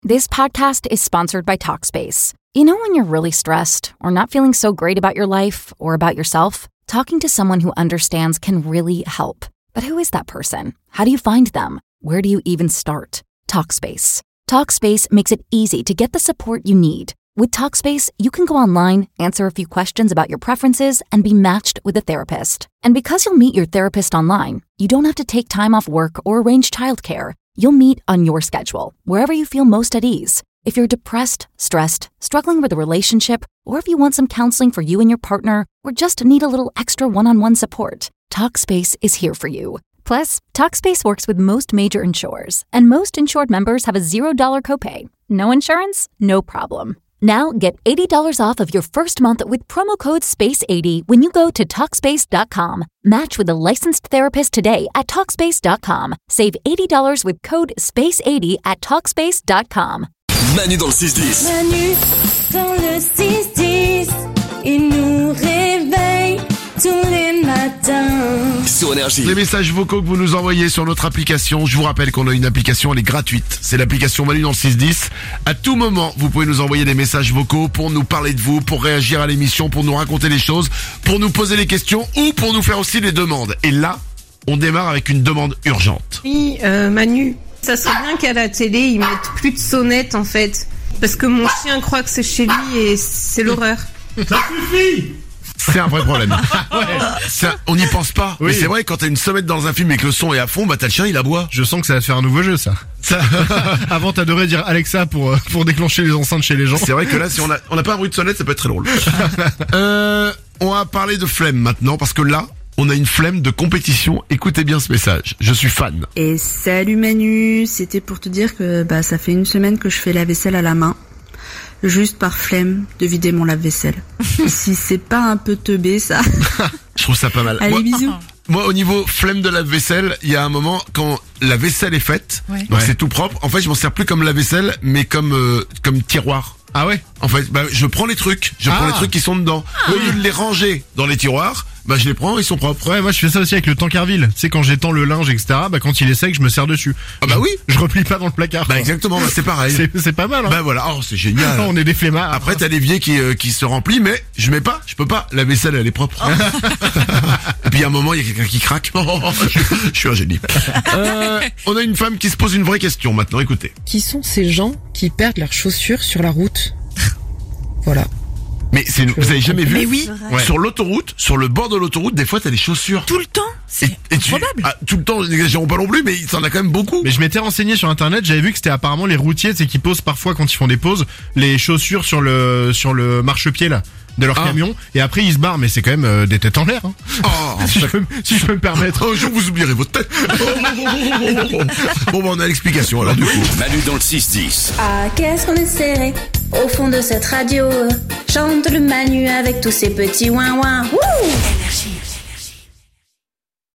This podcast is sponsored by Talkspace. You know when you're really stressed or not feeling so great about your life or about yourself? Talking to someone who understands can really help. But who is that person? How do you find them? Where do you even start? Talkspace. Talkspace makes it easy to get the support you need. With Talkspace, you can go online, answer a few questions about your preferences, and be matched with a therapist. And because you'll meet your therapist online, you don't have to take time off work or arrange childcare. You'll meet on your schedule, wherever you feel most at ease. If you're depressed, stressed, struggling with a relationship, or if you want some counseling for you and your partner, or just need a little extra one-on-one support, Talkspace is here for you. Plus, Talkspace works with most major insurers, and most insured members have a $0 copay. No insurance? No problem. Now get $80 off of your first month with promo code SPACE80 when you go to Talkspace.com. Match with a licensed therapist today at Talkspace.com. Save $80 with code SPACE80 at Talkspace.com. Manu dans le 6-10. Manu dans le 6-10, il nous réveille tous les matins. Sur Énergie. Les messages vocaux que vous nous envoyez sur notre application, je vous rappelle qu'on a une application, elle est gratuite. C'est l'application Manu dans le 6-10. À tout moment, vous pouvez nous envoyer des messages vocaux pour nous parler de vous, pour réagir à l'émission, pour nous raconter les choses, pour nous poser des questions ou pour nous faire aussi des demandes. Et là, on démarre avec une demande urgente. Oui, Manu, ça serait bien qu'à la télé, ils mettent plus de sonnettes en fait. Parce que mon chien croit que c'est chez lui et c'est l'horreur. Ça suffit! C'est un vrai problème. On n'y pense pas. Oui. Mais c'est vrai, quand t'as une sonnette dans un film et que le son est à fond, bah t'as le chien, il aboie. Je sens que ça va te faire un nouveau jeu, ça. Avant, t'adorais dire Alexa pour déclencher les enceintes chez les gens. C'est vrai que là, si on a pas un bruit de sonnette, ça peut être très drôle. On va parler de flemme maintenant, parce que là, on a une flemme de compétition. Écoutez bien ce message. Je suis fan. Et salut Manu, c'était pour te dire que ça fait une semaine que je fais la vaisselle à la main. Juste par flemme de vider mon lave-vaisselle. Si c'est pas un peu teubé, ça. Je trouve ça pas mal. Allez, bisous. Moi, au niveau flemme de lave-vaisselle, il y a un moment, quand la vaisselle est faite, donc c'est tout propre, en fait, je m'en sers plus comme lave-vaisselle, mais comme tiroir. Ah ouais? En fait, je prends les trucs. Prends les trucs qui sont dedans. Au lieu de les ranger dans les tiroirs, je les prends, ils sont propres. Ouais, moi je fais ça aussi avec le tankerville. Tu sais, quand j'étends le linge, etc., quand il est sec, je me sers dessus. Ah oui. Je replie pas dans le placard. Exactement, c'est pareil. C'est pas mal, hein. Voilà, c'est génial. On est des flemmards. Après, t'as l'évier qui se remplit, mais je peux pas. La vaisselle, elle est propre. Et puis, à un moment, il y a quelqu'un qui craque. Je suis un génie. On a une femme qui se pose une vraie question maintenant, écoutez. Qui sont ces gens qui perdent leurs chaussures sur la route? Voilà. Mais vous avez jamais vu? Mais oui. Sur l'autoroute, sur le bord de l'autoroute, des fois t'as des chaussures. Tout le temps. C'est improbable. Tout le temps, n'exagérons pas non plus, mais ça en a quand même beaucoup. Mais je m'étais renseigné sur internet, j'avais vu que c'était apparemment les routiers, qui posent parfois quand ils font des pauses, les chaussures sur le marchepied là de leur camion, et après ils se barrent, mais c'est quand même des têtes en l'air, hein. Si je peux me permettre. Un jour vous oublierez votre tête. Bon, on a l'explication alors du coup. Manu dans le 6-10. Ah, qu'est-ce qu'on est serré au fond de cette radio. Chante le Manu avec tous ses petits ouin-ouin. Wouh!